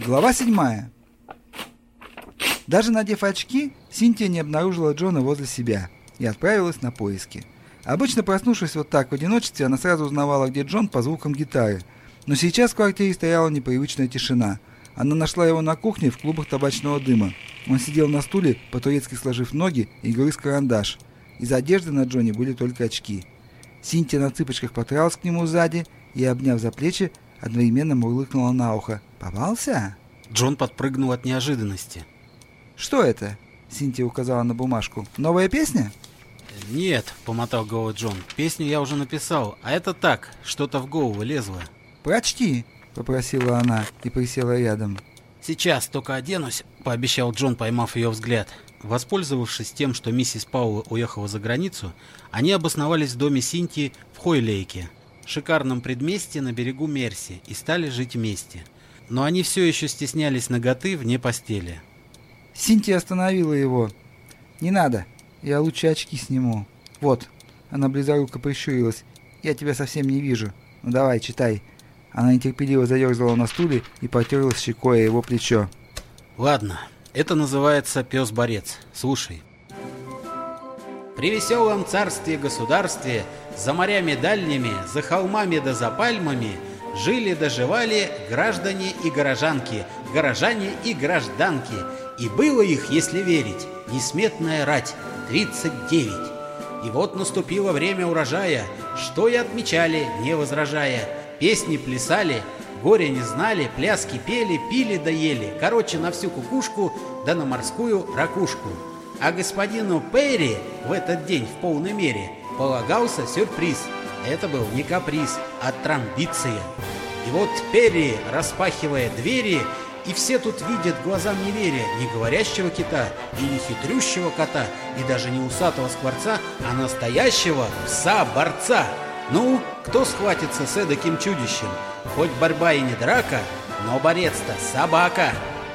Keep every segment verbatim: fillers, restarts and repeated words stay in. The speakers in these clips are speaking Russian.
Глава седьмая. Даже надев очки, Синтия не обнаружила Джона возле себя и отправилась на поиски. Обычно, проснувшись вот так в одиночестве, она сразу узнавала, где Джон, по звукам гитары. Но сейчас в квартире стояла непривычная тишина. Она нашла его на кухне в клубах табачного дыма. Он сидел на стуле, по-турецки сложив ноги, и грыз карандаш. Из одежды на Джоне были только очки. Синтия на цыпочках подкралась к нему сзади и, обняв за плечи, одновременно мурлыкнула на ухо. «Попался?» Джон подпрыгнул от неожиданности. «Что это?» — Синтия указала на бумажку. «Новая песня?» «Нет», — помотал головой Джон, — «песню я уже написал, а это так, что-то в голову лезло». «Прочти», — попросила она и присела рядом. «Сейчас только оденусь», — пообещал Джон, поймав ее взгляд. Воспользовавшись тем, что миссис Пауэлл уехала за границу, они обосновались в доме Синтии в Хойлейке, шикарном предместье на берегу Мерси, и стали жить вместе. Но они все еще стеснялись наготы вне постели. Синтия остановила его. «Не надо, я лучше очки сниму. Вот». Она близоруко прищурилась. «Я тебя совсем не вижу. Ну давай, читай». Она нетерпеливо заерзала на стуле и потерлась щекой о его плечо. «Ладно, это называется «Пес-борец». Слушай. При веселом царстве-государстве, за морями дальними, за холмами да за пальмами, жили-доживали граждане и горожанки, горожане и гражданки, и было их, если верить, несметная рать, тридцать девять. И вот наступило время урожая, что и отмечали, не возражая. Песни плясали, горя не знали, пляски пели, пили да ели, короче, на всю кукушку, да на морскую ракушку. А господину Перри в этот день в полной мере полагался сюрприз. Это был не каприз, а трамбиция. И вот Перри, распахивая двери, и все тут видят глазам не веря, не говорящего кита и не хитрющего кота, и даже не усатого скворца, а настоящего пса-борца. Ну, кто схватится с эдаким чудищем? Хоть борьба и не драка, но борец-то собака.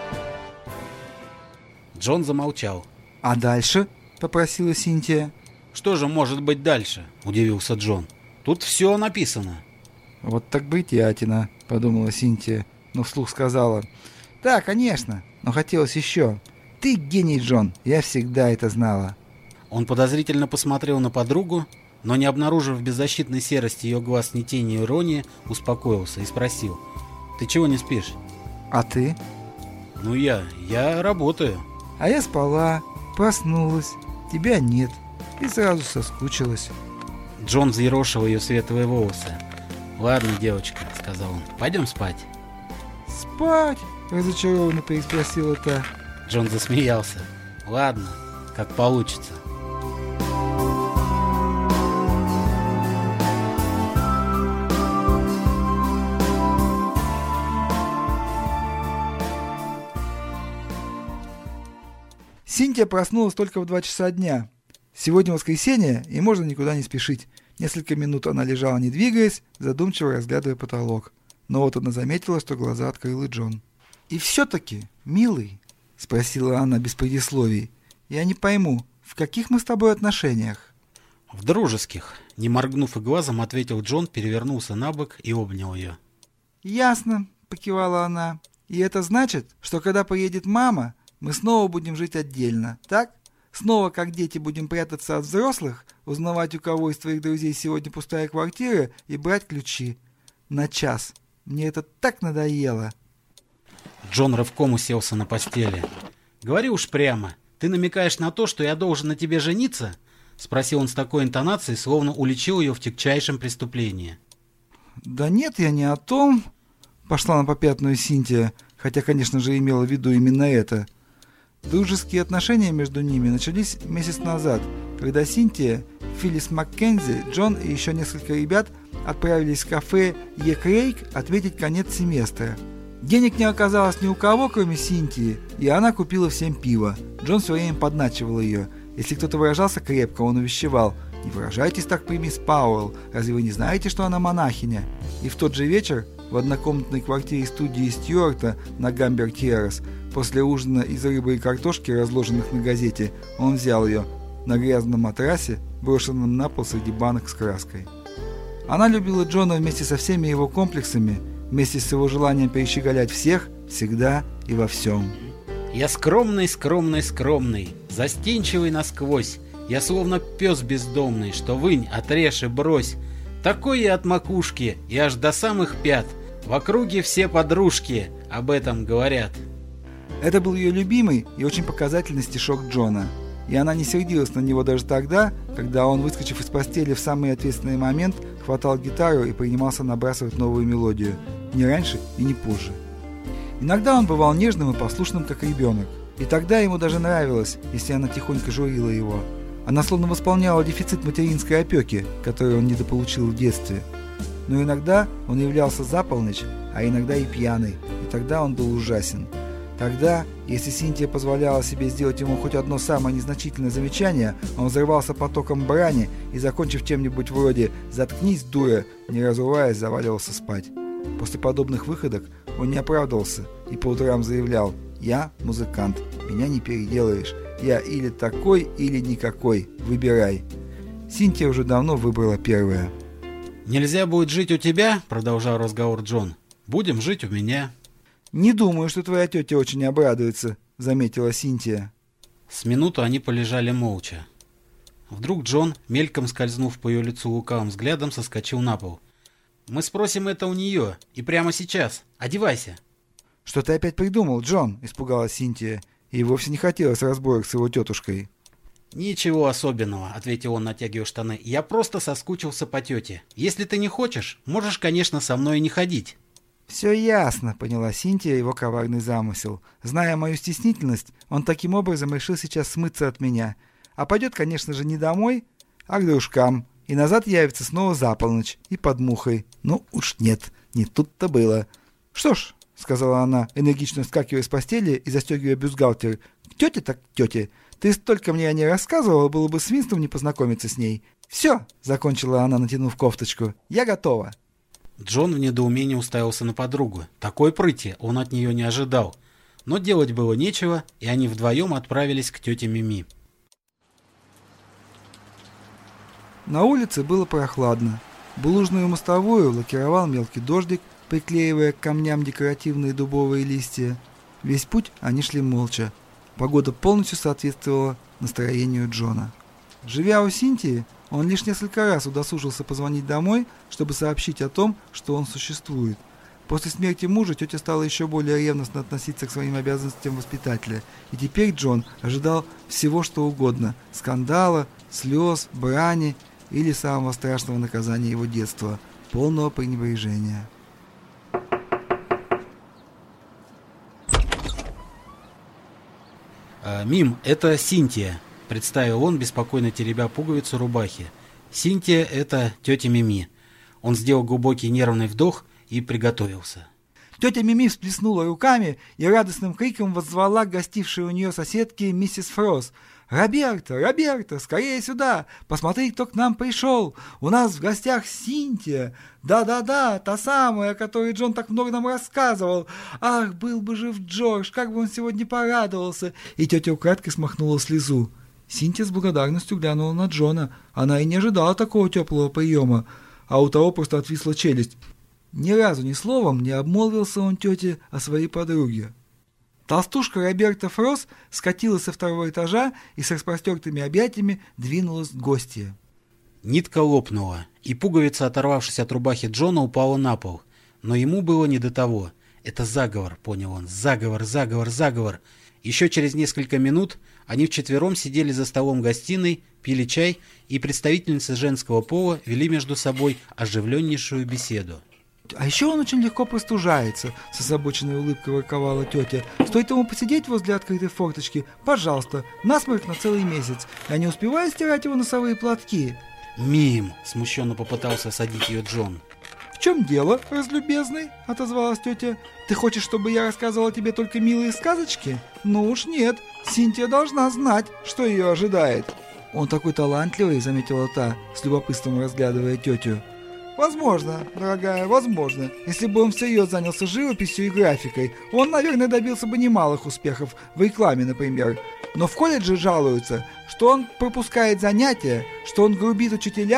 Джон замолчал. «А дальше?» — попросила Синтия. «Что же может быть дальше?» — удивился Джон. «Тут все написано». «Вот так бытятина», — подумала Синтия, но вслух сказала. «Да, конечно, но хотелось еще. Ты гений, Джон, я всегда это знала». Он подозрительно посмотрел на подругу, но, не обнаружив в беззащитной серости ее глаз ни тени иронии, успокоился и спросил: «Ты чего не спишь?» «А ты?» «Ну я, я работаю». «А я спала, проснулась, тебя нет, и сразу соскучилась». Джон взъерошил ее светлые волосы. «Ладно, девочка», — сказал он, — «пойдем спать». «Спать?» — разочарованно переспросила та. Джон засмеялся. «Ладно, как получится». Синтия проснулась только в два часа дня. Сегодня воскресенье, и можно никуда не спешить. Несколько минут она лежала, не двигаясь, задумчиво разглядывая потолок. Но вот она заметила, что глаза открыл и Джон. «И все-таки, милый», — спросила она без предисловий, — «я не пойму, в каких мы с тобой отношениях?» «В дружеских», — не моргнув и глазом, ответил Джон, перевернулся на бок и обнял ее. «Ясно», — покивала она. «И это значит, что когда поедет мама, мы снова будем жить отдельно, так? Снова, как дети, будем прятаться от взрослых, узнавать, у кого из твоих друзей сегодня пустая квартира, и брать ключи. На час. Мне это так надоело». Джон рывком уселся на постели. «Говори уж прямо, ты намекаешь на то, что я должен на тебе жениться?» — спросил он с такой интонацией, словно уличил ее в тягчайшем преступлении. «Да нет, я не о том», — пошла на попятную Синтия, хотя, конечно же, имела в виду именно это. Дружеские отношения между ними начались месяц назад, когда Синтия, Филлис Маккензи, Джон и еще несколько ребят отправились в кафе «Е Крейг» отметить конец семестра. Денег не оказалось ни у кого, кроме Синтии, и она купила всем пиво. Джон все время подначивал ее. Если кто-то выражался крепко, он увещевал: «Не выражайтесь так при мисс Пауэлл, разве вы не знаете, что она монахиня?» И в тот же вечер в однокомнатной квартире студии Стюарта на Гамбер-Террас после ужина из рыбы и картошки, разложенных на газете, он взял ее на грязном матрасе, брошенном на пол среди банок с краской. Она любила Джона вместе со всеми его комплексами, вместе с его желанием перещеголять всех, всегда и во всем. Я скромный, скромный, скромный, застенчивый насквозь. Я словно пес бездомный, что вынь, отрежь и брось. Такой я от макушки и аж до самых пят. В округе все подружки об этом говорят. Это был ее любимый и очень показательный стишок Джона. И она не сердилась на него даже тогда, когда он, выскочив из постели в самый ответственный момент, хватал гитару и принимался набрасывать новую мелодию. Не раньше и не позже. Иногда он бывал нежным и послушным, как ребенок. И тогда ему даже нравилось, если она тихонько журила его. Она словно восполняла дефицит материнской опеки, который он недополучил в детстве. Но иногда он являлся за полночь, а иногда и пьяный, и тогда он был ужасен. Тогда, если Синтия позволяла себе сделать ему хоть одно самое незначительное замечание, он взрывался потоком брани и, закончив чем-нибудь вроде «заткнись, дура», не разуваясь, заваливался спать. После подобных выходок он не оправдывался и по утрам заявлял: «Я музыкант, меня не переделаешь, я или такой, или никакой, выбирай». Синтия уже давно выбрала первое. «Нельзя будет жить у тебя?» — продолжал разговор Джон. «Будем жить у меня». «Не думаю, что твоя тетя очень обрадуется», — заметила Синтия. С минуту они полежали молча. Вдруг Джон, мельком скользнув по ее лицу лукавым взглядом, соскочил на пол. «Мы спросим это у нее, и прямо сейчас. Одевайся». «Что ты опять придумал, Джон?» — испугалась Синтия. И вовсе не хотелось разборок с его тетушкой. «Ничего особенного», — ответил он, натягивая штаны. «Я просто соскучился по тете. Если ты не хочешь, можешь, конечно, со мной и не ходить». «Все ясно», — поняла Синтия его коварный замысел. «Зная мою стеснительность, он таким образом решил сейчас смыться от меня. А пойдет, конечно же, не домой, а к дружкам. И назад явится снова за полночь и под мухой. Ну уж нет, не тут-то было». «Что ж», — сказала она, энергично вскакивая с постели и застегивая бюстгальтер, — «к тете так к тете. Ты столько мне о ней рассказывала, было бы свинством не познакомиться с ней. Все», — закончила она, натянув кофточку, — «я готова». Джон в недоумении уставился на подругу. Такой прыти он от нее не ожидал. Но делать было нечего, и они вдвоем отправились к тете Мими. На улице было прохладно. Булыжную мостовую лакировал мелкий дождик, приклеивая к камням декоративные дубовые листья. Весь путь они шли молча. Погода полностью соответствовала настроению Джона. Живя у Синтии, он лишь несколько раз удосужился позвонить домой, чтобы сообщить о том, что он существует. После смерти мужа тетя стала еще более ревностно относиться к своим обязанностям воспитателя, и теперь Джон ожидал всего, что угодно – скандала, слез, брани или самого страшного наказания его детства – полного пренебрежения. «Мим, это Синтия», — представил он, беспокойно теребя пуговицу рубахи. «Синтия — это тетя Мими». Он сделал глубокий нервный вдох и приготовился. Тетя Мими всплеснула руками и радостным криком воззвала к гостившей у нее соседке миссис Фрос. «Роберто, Роберто, скорее сюда! Посмотри, кто к нам пришел! У нас в гостях Синтия! Да-да-да, та самая, о которой Джон так много нам рассказывал! Ах, был бы жив Джордж, как бы он сегодня порадовался!» И тетя украдкой смахнула слезу. Синтия с благодарностью глянула на Джона. Она и не ожидала такого теплого приема, а у того просто отвисла челюсть. Ни разу ни словом не обмолвился он тете о своей подруге. Толстушка Роберта Фрос скатилась со второго этажа и с распростертыми объятиями двинулась к гостье. Нитка лопнула, и пуговица, оторвавшись от рубахи Джона, упала на пол. Но ему было не до того. Это заговор, понял он. Заговор, заговор, заговор. Еще через несколько минут они вчетвером сидели за столом гостиной, пили чай, и представительницы женского пола вели между собой оживленнейшую беседу. «А еще он очень легко простужается», — с озабоченной улыбкой ворковала тетя. «Стоит ему посидеть возле открытой форточки, пожалуйста, насморк на целый месяц. Я не успеваю стирать его носовые платки». «Мим!» — смущенно попытался осадить ее Джон. «В чем дело, разлюбезный?» — отозвалась тетя. «Ты хочешь, чтобы я рассказывала тебе только милые сказочки? Ну уж нет, Синтия должна знать, что ее ожидает». «Он такой талантливый», — заметила та, с любопытством разглядывая тетю. «Возможно, дорогая, возможно. Если бы он всерьез занялся живописью и графикой, он, наверное, добился бы немалых успехов в рекламе, например. Но в колледже жалуются, что он пропускает занятия, что он грубит учителям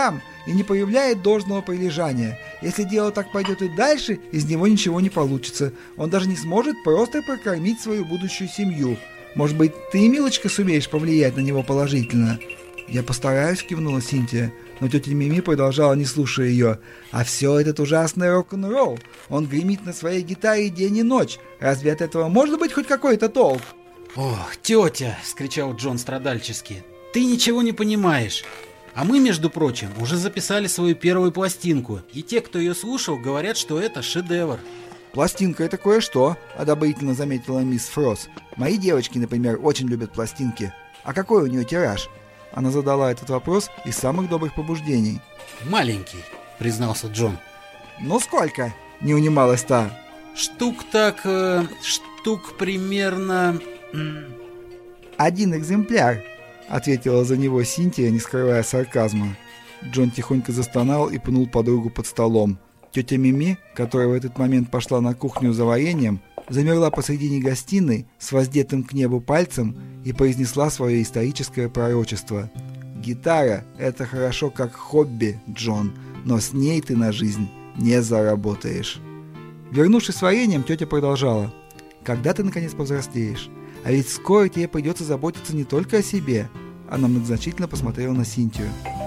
и не проявляет должного прилежания. Если дело так пойдет и дальше, из него ничего не получится. Он даже не сможет просто прокормить свою будущую семью. Может быть, ты, милочка, сумеешь повлиять на него положительно?» «Я постараюсь», — кивнула Синтия, но тетя Мими продолжала, не слушая ее. «А все этот ужасный рок-н-ролл. Он гремит на своей гитаре день и ночь. Разве от этого может быть хоть какой-то толк?» «Ох, тетя!» — вскричал Джон страдальчески. «Ты ничего не понимаешь. А мы, между прочим, уже записали свою первую пластинку, и те, кто ее слушал, говорят, что это шедевр». «Пластинка — это кое-что», — одобрительно заметила мисс Фрос. «Мои девочки, например, очень любят пластинки. А какой у нее тираж?» Она задала этот вопрос из самых добрых побуждений. «Маленький», — признался Джон. «Ну сколько?» — не унималась та. «Штук так... Э, штук примерно...» «Один экземпляр», — ответила за него Синтия, не скрывая сарказма. Джон тихонько застонал и пнул подругу под столом. Тетя Мими, которая в этот момент пошла на кухню за вареньем, замерла посредине гостиной с воздетым к небу пальцем и произнесла свое историческое пророчество. «Гитара — это хорошо как хобби, Джон, но с ней ты на жизнь не заработаешь». Вернувшись с вареньем, тетя продолжала. «Когда ты наконец повзрослеешь? А ведь скоро тебе придется заботиться не только о себе». Она многозначительно посмотрела на Синтию.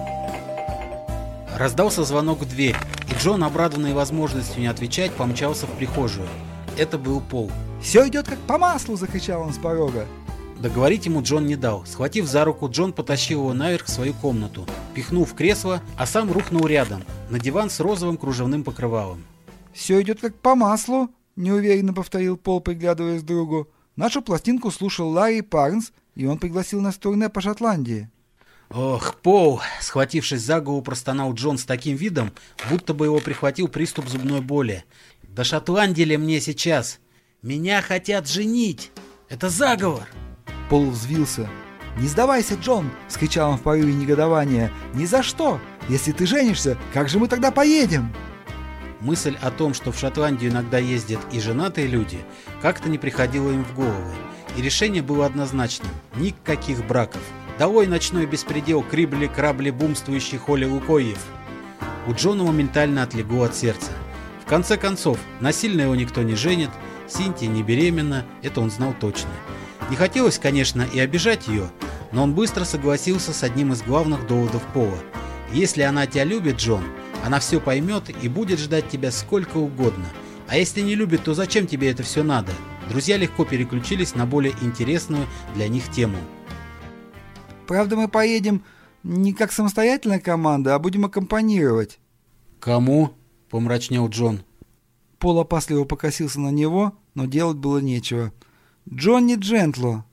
Раздался звонок в дверь, и Джон, обрадованный возможностью не отвечать, помчался в прихожую. Это был Пол. «Все идет как по маслу!» — закричал он с порога. Договорить ему Джон не дал. Схватив за руку, Джон потащил его наверх в свою комнату, пихнув в кресло, а сам рухнул рядом, на диван с розовым кружевным покрывалом. «Все идет как по маслу!» — неуверенно повторил Пол, приглядываясь к другу. «Нашу пластинку слушал Ларри Парнс, и он пригласил нас в турне по Шотландии». «Ох, Пол!» — схватившись за голову, простонал Джон с таким видом, будто бы его прихватил приступ зубной боли. «Да Шотландии ли мне сейчас? Меня хотят женить! Это заговор!» Пол взвился. «Не сдавайся, Джон!» — вскричал он в порыве негодования. «Ни за что! Если ты женишься, как же мы тогда поедем?» Мысль о том, что в Шотландию иногда ездят и женатые люди, как-то не приходила им в голову. И решение было однозначным – никаких браков. Долой ночной беспредел крибли-крабли бумствующий Холли Лукоев. У Джона моментально отлегло от сердца. В конце концов, насильно его никто не женит, Синтия не беременна, это он знал точно. Не хотелось, конечно, и обижать ее, но он быстро согласился с одним из главных доводов Пола. Если она тебя любит, Джон, она все поймет и будет ждать тебя сколько угодно. А если не любит, то зачем тебе это все надо? Друзья легко переключились на более интересную для них тему. «Правда, мы поедем не как самостоятельная команда, а будем аккомпанировать». «Кому?» — помрачнел Джон. Пол опасливо покосился на него, но делать было нечего. «Джонни Джентло».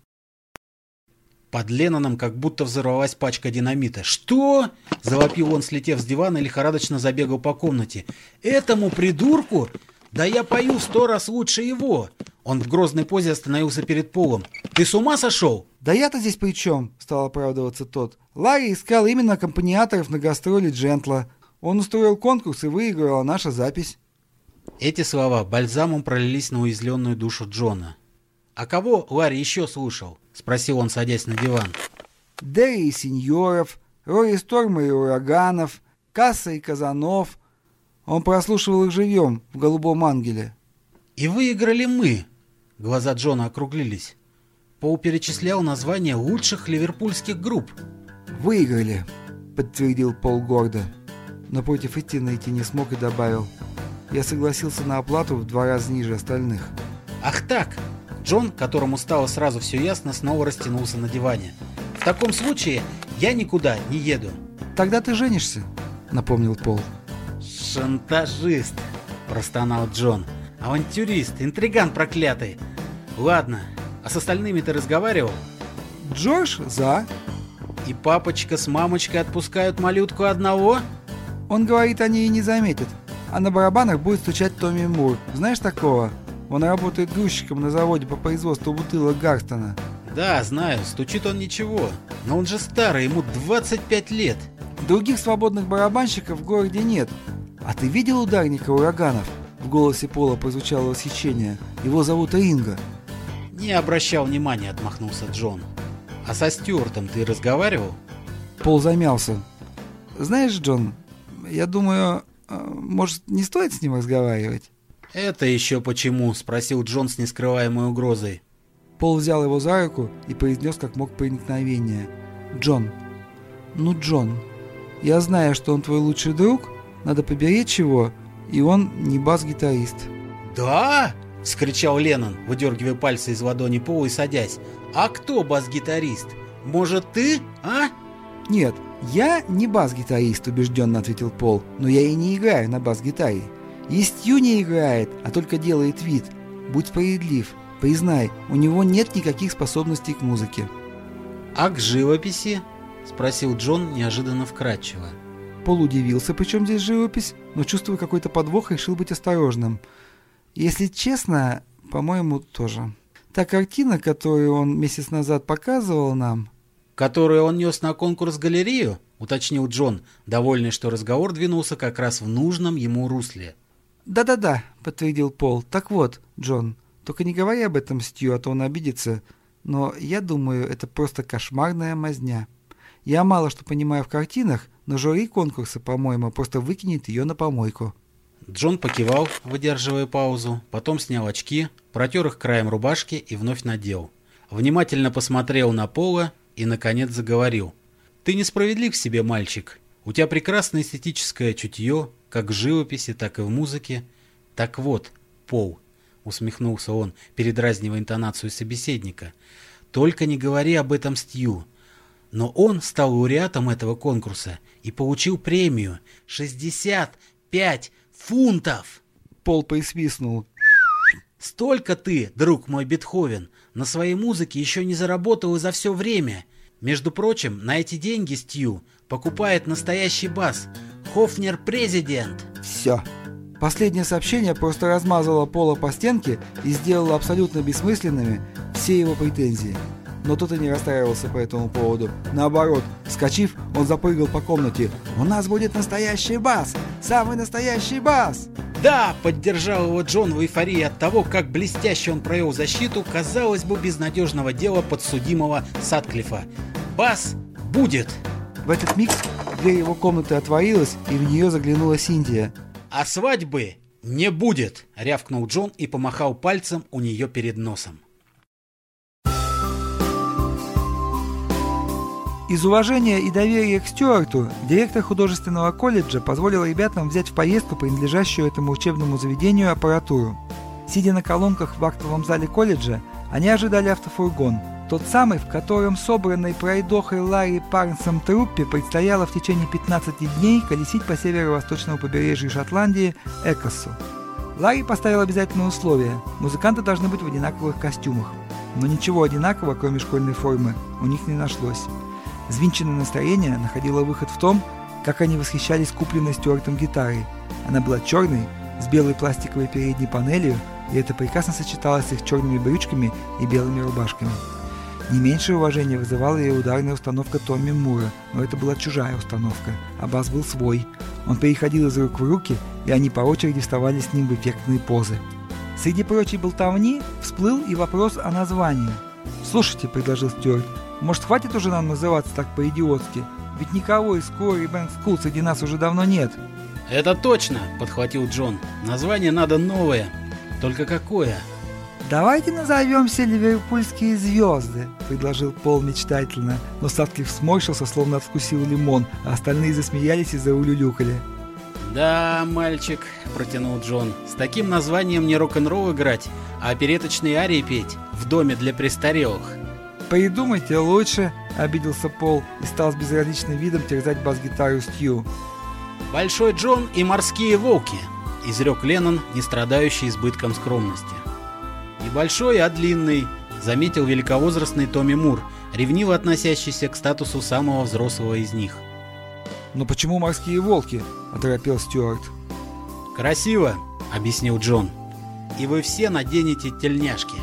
Под Ленноном как будто взорвалась пачка динамита. «Что?» – завопил он, слетев с дивана, и лихорадочно забегал по комнате. «Этому придурку? Да я пою в сто раз лучше его!» Он в грозной позе остановился перед Полом. «Ты с ума сошел?» «Да я-то здесь при чем?» – стал оправдываться тот. «Ларри искал именно аккомпаниаторов на гастроли Джентла. Он устроил конкурс и выиграла наша запись». Эти слова бальзамом пролились на уязвленную душу Джона. «А кого Ларри еще слушал?» — спросил он, садясь на диван. «Дерри и Сеньоров, Рори Сторма и Ураганов, Касса и Казанов. Он прослушивал их живьем в «Голубом ангеле». «И выиграли мы!» Глаза Джона округлились. Пол перечислял названия лучших ливерпульских групп. «Выиграли», — подтвердил Пол гордо. Но против идти найти не смог и добавил. «Я согласился на оплату в два раза ниже остальных». «Ах так!» Джон, которому стало сразу все ясно, снова растянулся на диване. «В таком случае я никуда не еду». «Тогда ты женишься», — напомнил Пол. «Шантажист», — простонал Джон. «Авантюрист, интриган проклятый. Ладно, а с остальными ты разговаривал?» «Джордж за». «И папочка с мамочкой отпускают малютку одного?» «Он говорит, они и не заметят. А на барабанах будет стучать Томми Мур. Знаешь такого? Он работает грузчиком на заводе по производству бутылок Гарстона». «Да, знаю, стучит он ничего. Но он же старый, ему двадцать пять лет». «Других свободных барабанщиков в городе нет. А ты видел ударника Ураганов?» В голосе Пола прозвучало восхищение. «Его зовут Ринго». «Не обращал внимания», — отмахнулся Джон. «А со Стюартом ты разговаривал?» Пол замялся. «Знаешь, Джон, Я думаю, может, не стоит с ним разговаривать?» «Это еще почему?» — спросил Джон с нескрываемой угрозой. Пол взял его за руку и произнес как мог проникновение. «Джон, ну Джон, я знаю, что он твой лучший друг, надо поберечь его, и он не бас-гитарист». «Да?» — вскричал Леннон, выдергивая пальцы из ладони Пола и садясь. «А кто бас-гитарист? Может, ты, а?» «Нет, я не бас-гитарист», — убежденно ответил Пол, «но я и не играю на бас-гитаре. И Стью не играет, а только делает вид. Будь справедлив, признай, у него нет никаких способностей к музыке». «А к живописи?» — спросил Джон неожиданно вкратчиво. Пол удивился, причем здесь живопись, но, чувствуя какой-то подвох, решил быть осторожным. Если честно, по-моему, тоже. Та картина, которую он месяц назад показывал нам... «Которую он нес на конкурс галерею?» — уточнил Джон, довольный, что разговор двинулся как раз в нужном ему русле. «Да-да-да», — подтвердил Пол. «Так вот, Джон, только не говори об этом Стью, а то он обидится. Но я думаю, это просто кошмарная мазня. Я мало что понимаю в картинах, но жюри конкурса, по-моему, просто выкинет ее на помойку». Джон покивал, выдерживая паузу, потом снял очки, протер их краем рубашки и вновь надел. Внимательно посмотрел на Пола и, наконец, заговорил. «Ты несправедлив в себе, мальчик. У тебя прекрасное эстетическое чутье, как в живописи, так и в музыке. Так вот, Пол», — усмехнулся он, передразнивая интонацию собеседника, — «только не говори об этом Стью. Но он стал лауреатом этого конкурса и получил премию шестьдесят пять фунтов!» Пол присвистнул. «Столько ты, друг мой Бетховен, на своей музыке еще не заработал и за все время. Между прочим, на эти деньги Стью покупает настоящий бас. Хофнер Президент». Все. Последнее сообщение просто размазало Пола по стенке и сделало абсолютно бессмысленными все его претензии. Но тот и не расстраивался по этому поводу. Наоборот, вскочив, он запрыгал по комнате. «У нас будет настоящий бас! Самый настоящий бас!» «Да!» — поддержал его Джон в эйфории от того, как блестяще он провел защиту, казалось бы, безнадежного дела подсудимого Сатклифа. «Бас будет!» В этот миг дверь его комнаты отворилась, и в нее заглянула Синтия. «А свадьбы не будет!» — рявкнул Джон и помахал пальцем у нее перед носом. Из уважения и доверия к Стюарту директор художественного колледжа позволил ребятам взять в поездку принадлежащую этому учебному заведению аппаратуру. Сидя на колонках в актовом зале колледжа, они ожидали автофургон, тот самый, в котором собранной пройдохой Ларри Парнсом труппе предстояло в течение пятнадцати дней колесить по северо-восточному побережью Шотландии Экосу. Ларри поставил обязательное условие – музыканты должны быть в одинаковых костюмах. Но ничего одинакового, кроме школьной формы, у них не нашлось. Звинченное настроение находило выход в том, как они восхищались купленной Стюартом гитарой. Она была черной, с белой пластиковой передней панелью, и это прекрасно сочеталось с их черными брючками и белыми рубашками. Не меньшее уважение вызывала и ударная установка Томми Мура, но это была чужая установка, а бас был свой. Он переходил из рук в руки, и они по очереди вставали с ним в эффектные позы. Среди прочей болтовни всплыл и вопрос о названии. «Слушайте», — предложил Стюарт, — «может, хватит уже нам называться так по-идиотски? Ведь никого из Corey Band School среди нас уже давно нет». «Это точно», — подхватил Джон. «Название надо новое. Только какое?» «Давайте назовемся «Ливерпульские звезды», — предложил Пол мечтательно, но Сатклифф сморщился, словно откусил лимон, а остальные засмеялись и заулюлюкали. «Да, мальчик», — протянул Джон, — «с таким названием не рок-н-ролл играть, а опереточные арии петь в доме для престарелых». «Придумайте лучше», — обиделся Пол и стал с безразличным видом терзать бас-гитару Стью. «Большой Джон и морские волки», — изрек Леннон, не страдающий избытком скромности. «Небольшой, а длинный», — заметил великовозрастный Томми Мур, ревниво относящийся к статусу самого взрослого из них. «Но почему морские волки?» — оторопел Стюарт. «Красиво», — объяснил Джон. «И вы все наденете тельняшки».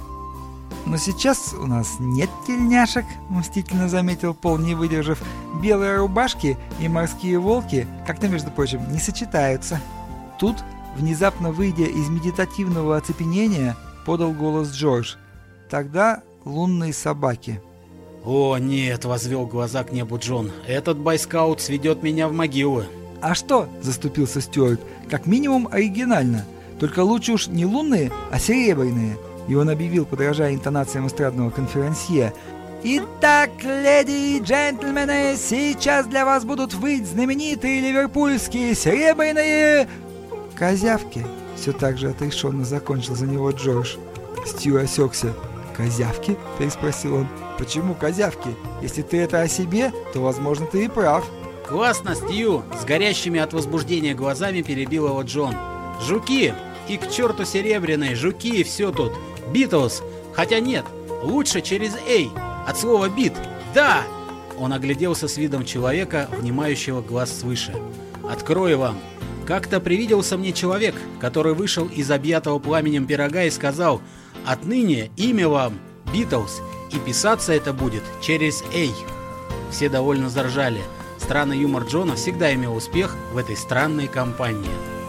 «Но сейчас у нас нет тельняшек», — мстительно заметил Пол, не выдержав. «Белые рубашки и морские волки, как-то, между прочим, не сочетаются». Тут, внезапно выйдя из медитативного оцепенения, подал голос Джордж. Тогда лунные собаки. «О, нет», — возвел глаза к небу Джон, — «этот байскаут сведет меня в могилу». «А что?» – заступился Стюарт. «Как минимум оригинально. Только лучше уж не лунные, а серебряные». И он объявил, подражая интонациям эстрадного конферансье: «Итак, леди и джентльмены, сейчас для вас будут выть знаменитые ливерпульские серебряные козявки». Все так же отрешенно закончил за него Джордж. Стью осекся. «Козявки?» – переспросил он. «Почему козявки? Если ты это о себе, то, возможно, ты и прав». «Классно, Стью!» – с горящими от возбуждения глазами перебил его Джон. «Жуки! И к черту серебряные, жуки и все тут! Битлз! Хотя нет, лучше через «эй» от слова «бит». Да!» Он огляделся с видом человека, внимающего глаз свыше. «Открою вам. Как-то привиделся мне человек, который вышел из объятого пламенем пирога и сказал: отныне имя вам Битлз, и писаться это будет через «эй». Все довольно заржали. Странный юмор Джона всегда имел успех в этой странной компании.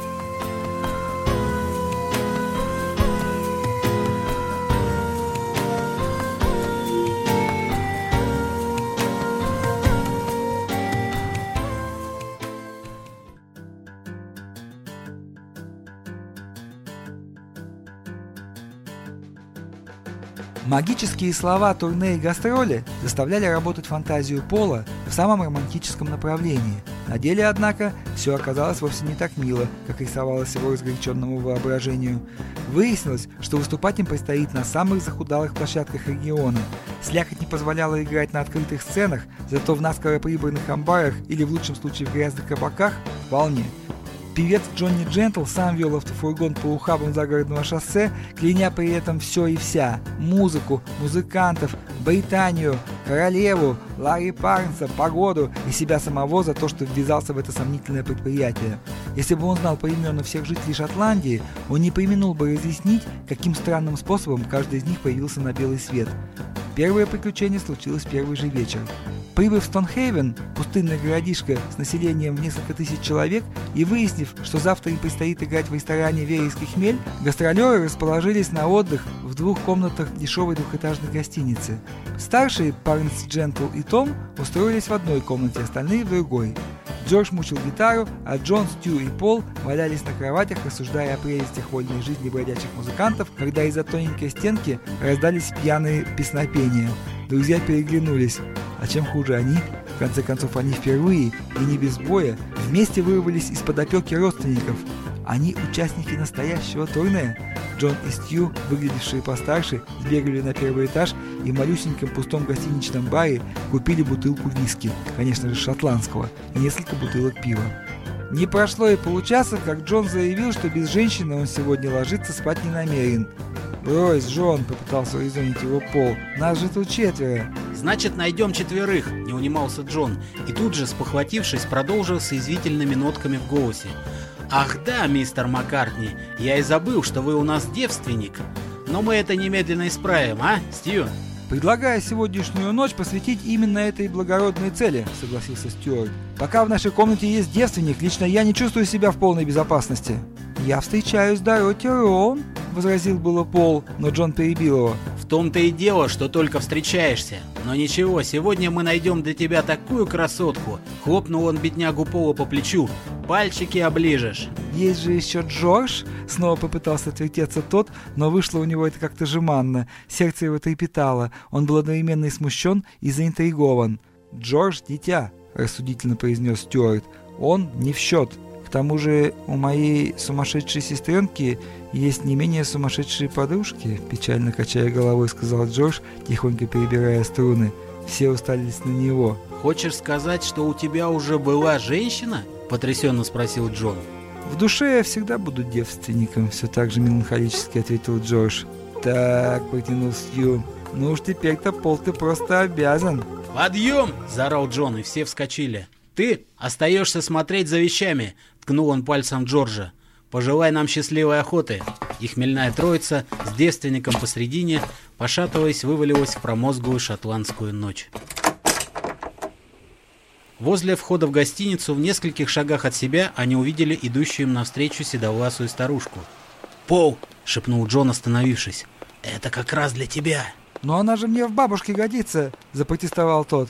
Магические слова турне и гастроли заставляли работать фантазию Пола в самом романтическом направлении. На деле, однако, все оказалось вовсе не так мило, как рисовалось его разгоряченному воображению. Выяснилось, что выступать им предстоит на самых захудалых площадках региона. Слякоть не позволяла играть на открытых сценах, зато в наскоро прибранных амбарах или в лучшем случае в грязных кабаках вполне. Певец Джонни Джентл сам вел автофургон по ухабам загородного шоссе, кляня при этом все и вся – музыку, музыкантов, Британию, королеву, Ларри Парнса, погоду и себя самого за то, что ввязался в это сомнительное предприятие. Если бы он знал поименно всех жителей Шотландии, он не преминул бы разъяснить, каким странным способом каждый из них появился на белый свет. Первое приключение случилось в первый же вечер. Прибыв в Стоунхейвен, пустынное городишко с населением в несколько тысяч человек, и выяснив, что завтра им предстоит играть в ресторане «Верийский хмель», гастролеры расположились на отдых в двух комнатах дешевой двухэтажной гостиницы. Старшие, Парнс, Джентл и Том, устроились в одной комнате, остальные в другой. Джордж мучил гитару, а Джон, Стью и Пол валялись на кроватях, рассуждая о прелестях вольной жизни бродячих музыкантов, когда из-за тоненькой стенки раздались пьяные песнопения. Друзья переглянулись. А чем хуже они? В конце концов, они впервые, и не без боя, вместе вырвались из-под опеки родственников. Они участники настоящего турне. Джон и Стью, выглядевшие постарше, сбегали на первый этаж и в малюсеньком пустом гостиничном баре купили бутылку виски, конечно же шотландского, и несколько бутылок пива. Не прошло и получаса, как Джон заявил, что без женщины он сегодня ложиться спать не намерен. «Брось, Джон», — попытался урезонить его Пол, — «нас же тут четверо». «Значит, найдем четверых», — не унимался Джон, и тут же, спохватившись, продолжил с язвительными нотками в голосе. «Ах да, мистер Маккартни, я и забыл, что вы у нас девственник. Но мы это немедленно исправим, а, Стью?» «Предлагаю сегодняшнюю ночь посвятить именно этой благородной цели», — согласился Стюарт. «Пока в нашей комнате есть девственник, лично я не чувствую себя в полной безопасности». «Я встречаюсь с Дороти Роун», — возразил было Пол, но Джон перебил его. «В том-то и дело, что только встречаешься. Но ничего, сегодня мы найдем для тебя такую красотку!» Хлопнул он беднягу Пола по плечу. «Пальчики оближешь!» «Есть же еще Джордж!» Снова попытался отвертеться тот, но вышло у него это как-то жеманно. Сердце его трепетало. Он был одновременно и смущен, и заинтригован. «Джордж – дитя», – рассудительно произнес Стюарт. «Он не в счет. К тому же у моей сумасшедшей сестренки есть не менее сумасшедшие подружки», – печально качая головой, сказал Джордж, тихонько перебирая струны. Все уставились на него. «Хочешь сказать, что у тебя уже была женщина?» – потрясенно спросил Джон. «В душе я всегда буду девственником», – все так же меланхолически ответил Джордж. «Так», – протянул Стью, – «ну уж теперь-то, Пол, ты просто обязан». «Подъем!» – заорал Джон, и все вскочили. «Ты остаешься смотреть за вещами», – ткнул он пальцем Джорджа. «Пожелай нам счастливой охоты». И хмельная троица с девственником посредине, пошатываясь, вывалилась в промозглую шотландскую ночь. Возле входа в гостиницу, в нескольких шагах от себя, они увидели идущую им навстречу седовласую старушку. «Пол!» – шепнул Джон, остановившись. «Это как раз для тебя!» «Но она же мне в бабушке годится!» – запротестовал тот.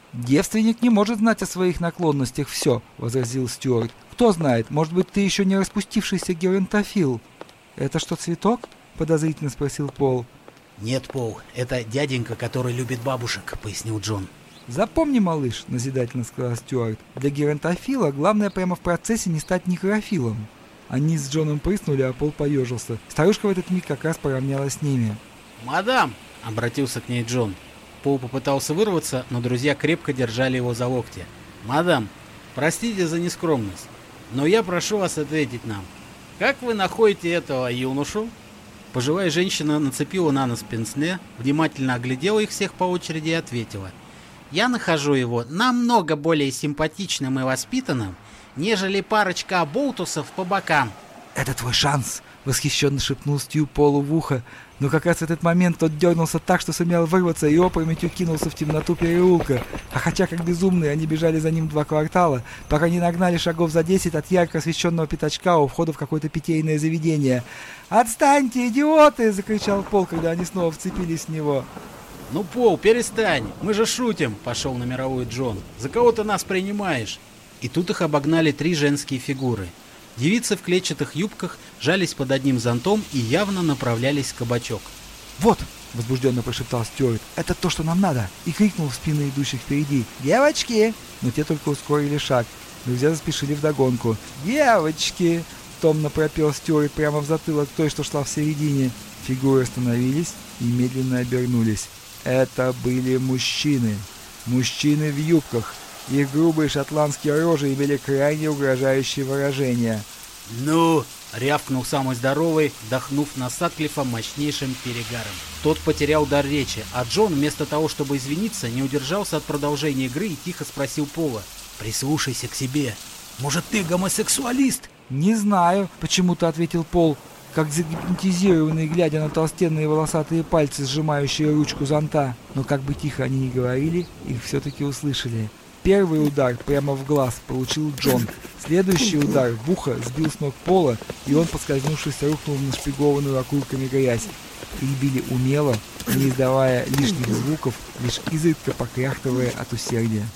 «Девственник не может знать о своих наклонностях все», — возразил Стюарт. «Кто знает, может быть, ты еще не распустившийся геронтофил». «Это что, цветок?» — подозрительно спросил Пол. «Нет, Пол, это дяденька, который любит бабушек», — пояснил Джон. «Запомни, малыш», — назидательно сказал Стюарт, «для геронтофила главное прямо в процессе не стать некрофилом». Они с Джоном прыснули, а Пол поежился. Старушка в этот миг как раз поравнялась с ними. «Мадам!» — обратился к ней Джон. Пол попытался вырваться, но друзья крепко держали его за локти. «Мадам, простите за нескромность, но я прошу вас ответить нам. Как вы находите этого юношу?» Пожилая женщина нацепила на нос пенсне, внимательно оглядела их всех по очереди и ответила. «Я нахожу его намного более симпатичным и воспитанным, нежели парочка оболтусов по бокам». «Это твой шанс!» — восхищенно шепнул Стью Полу в ухо. Но как раз в этот момент тот дернулся так, что сумел вырваться и опрометью кинулся в темноту переулка. А хотя как безумные они бежали за ним два квартала, пока не нагнали шагов за десять от ярко освещенного пятачка у входа в какое-то питейное заведение. «Отстаньте, идиоты!» — закричал Пол, когда они снова вцепились в него. «Ну, Пол, перестань, мы же шутим», — пошел на мировую Джон. «За кого ты нас принимаешь?» И тут их обогнали три женские фигуры. Девицы в клетчатых юбках жались под одним зонтом и явно направлялись в кабачок. «Вот!» — возбужденно прошептал Стюарт. «Это то, что нам надо!» И крикнул в спины идущих впереди. «Девочки!» Но те только ускорили шаг. Друзья заспешили вдогонку. «Девочки!» — томно пропел Стюарт прямо в затылок той, что шла в середине. Фигуры остановились и медленно обернулись. Это были мужчины. Мужчины в юбках. Их грубые шотландские рожи имели крайне угрожающее выражение. «Ну!» — рявкнул самый здоровый, вдохнув на Сатклифа мощнейшим перегаром. Тот потерял дар речи, а Джон, вместо того, чтобы извиниться, не удержался от продолжения игры и тихо спросил Пола. «Прислушайся к себе. Может, ты гомосексуалист?» «Не знаю», — почему-то ответил Пол, как загипнотизированный, глядя на толстенные волосатые пальцы, сжимающие ручку зонта. Но как бы тихо они ни говорили, их все-таки услышали. Первый удар прямо в глаз получил Джон. Следующий удар в ухо сбил с ног Пола, и он, поскользнувшись, рухнул в нашпигованную окурками грязь. Их били умело, не издавая лишних звуков, лишь изредка покряхтывая от усердия.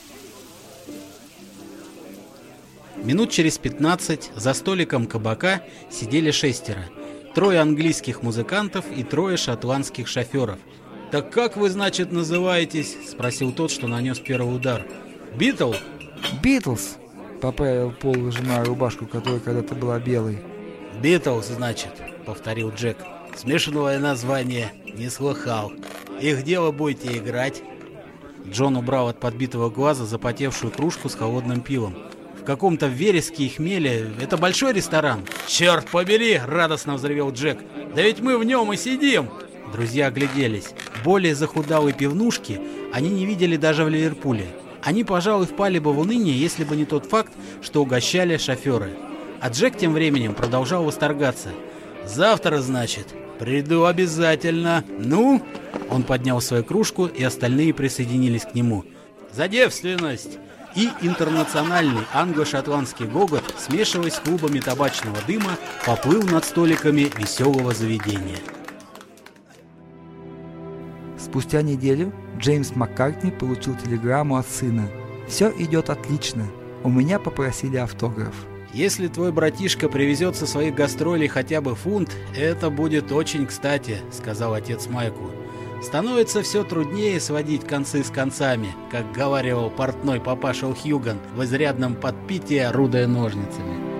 Минут через пятнадцать за столиком кабака сидели шестеро. Трое английских музыкантов и трое шотландских шоферов. «Так как вы, значит, называетесь?» — спросил тот, что нанес первый удар. «Битл?» «Битлз», — поправил Пол, выжимая рубашку, которая когда-то была белой. «Битлз, значит», — повторил Джек. «Смешное название, не слыхал. И где вы будете играть?» Джон убрал от подбитого глаза запотевшую кружку с холодным пивом. «В каком-то вереске и хмеле. Это большой ресторан?» «Черт побери!» — радостно взревел Джек. «Да ведь мы в нем и сидим!» Друзья огляделись. Более захудалой пивнушки они не видели даже в Ливерпуле. Они, пожалуй, впали бы в уныние, если бы не тот факт, что угощали шоферы. А Джек тем временем продолжал восторгаться. «Завтра, значит? Приду обязательно. Ну?» Он поднял свою кружку, и остальные присоединились к нему. «За девственность!» И интернациональный англо-шотландский гогот, смешиваясь с клубами табачного дыма, поплыл над столиками веселого заведения. Спустя неделю Джеймс Маккартни получил телеграмму от сына. «Все идет отлично. У меня попросили автограф». «Если твой братишка привезет со своих гастролей хотя бы фунт, это будет очень кстати», — сказал отец Майку. «Становится все труднее сводить концы с концами, как говаривал портной папаша Хьюган в изрядном подпитии, орудуя ножницами».